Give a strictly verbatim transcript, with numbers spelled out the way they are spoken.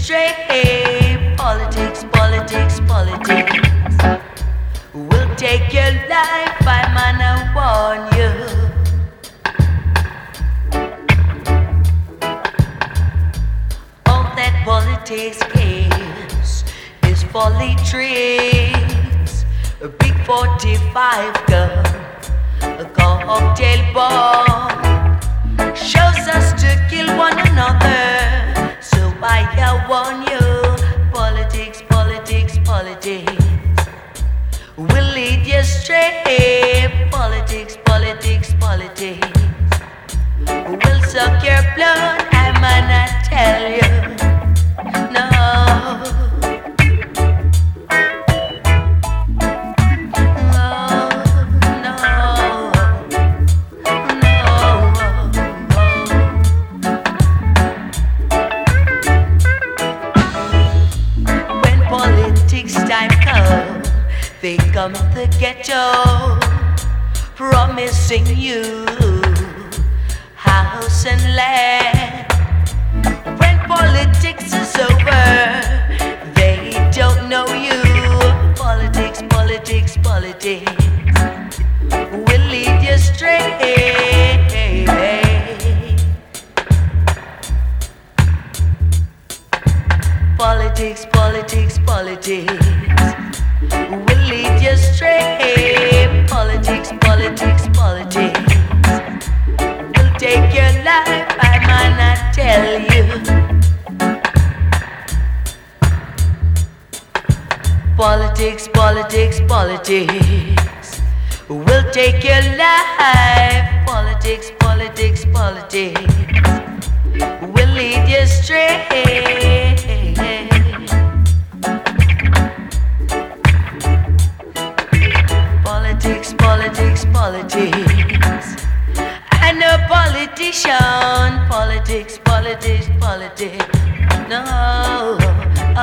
astray. Politics, politics, politics will take your life. I man, I warn you. All that politics gives is folly tricks. A big forty-five gun, a cocktail bomb shows us to kill one another. So I warn you, politics, politics, politics will lead you astray. Politics, politics, politics will suck your blood. I might not tell you, no. They come to the ghetto, promising you house and land. When politics is over, they don't know you. Politics, politics, politics will lead you astray. Politics, politics, politics will lead you astray. Politics, politics, politics will take your life. I might not tell you. Politics, politics, politics will take your life. Politics, politics, politics will lead you astray. Politics, politics, politics. I'm no politician. Politics, politics, politics. No,